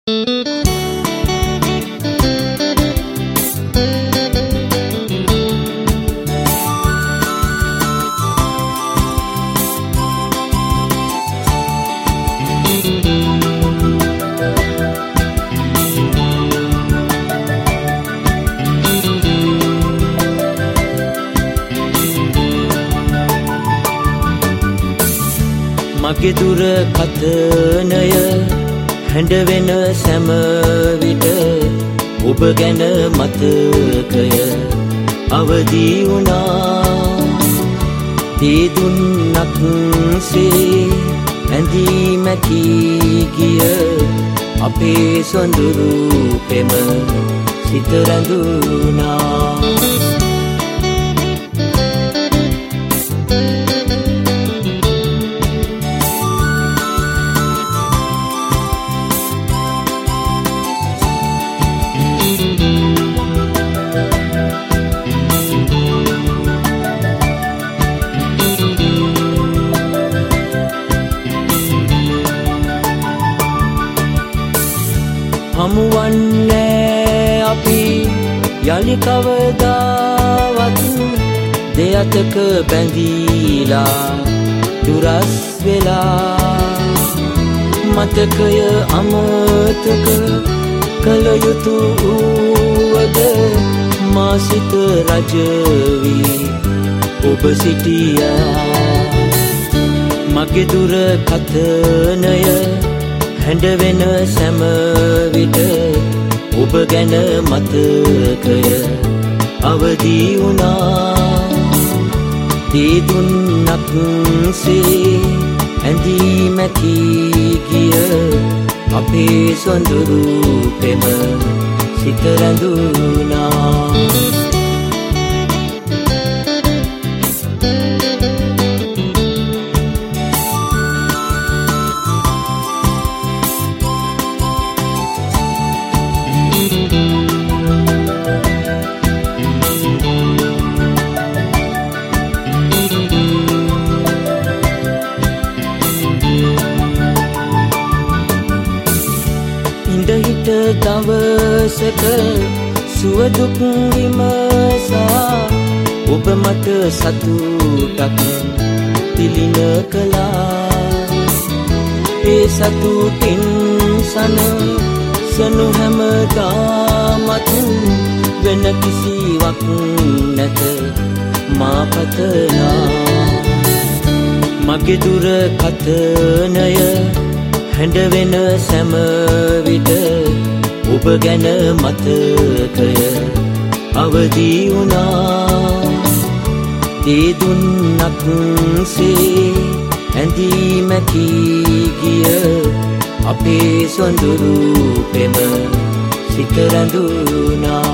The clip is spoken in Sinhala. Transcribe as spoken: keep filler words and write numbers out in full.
මගේ දුර කතනය හැඬ වෙන සෑම විට ඔබ ගැන මතකය අවදි වුණා. දීදුන්නක් සේ ඇඳී මැකී ගිය අපේ සොඳුරු පෙම සිත රැඳුණා. හමුවන්නේ අපි යලි කවදාවත් දෙයතක බැඳීලා දුරස් වෙලා මතකය අමතක කළ යුතු වූවද මා සිත රජ වී ඔබ සිටියා. මගේ දුර කතනය හැඬ වෙන සෑම විට ඔබ ගැන මතකය අවදි වුණා. දීදුන්නක් සේ ඇඳී මැකී ගිය අපේ සොඳුරු පෙම සිත රැඳුණා. දවසක සුවදුක් විමසා ඔබ මට සතුටක් පිළින කළා. ඒ සතුටින් සන සනු හැමදාමත් වෙන කිසිවක් නැත මා පතනා. මගේ දුර කතනය හැඬ වෙන සෑම විට ඔබ ගැන මතකය අවදි වුණා. දීදුන්නක් සේ ඇඳී මැකී ගිය අපේ සොඳුරු පෙම සිත රැඳුණා.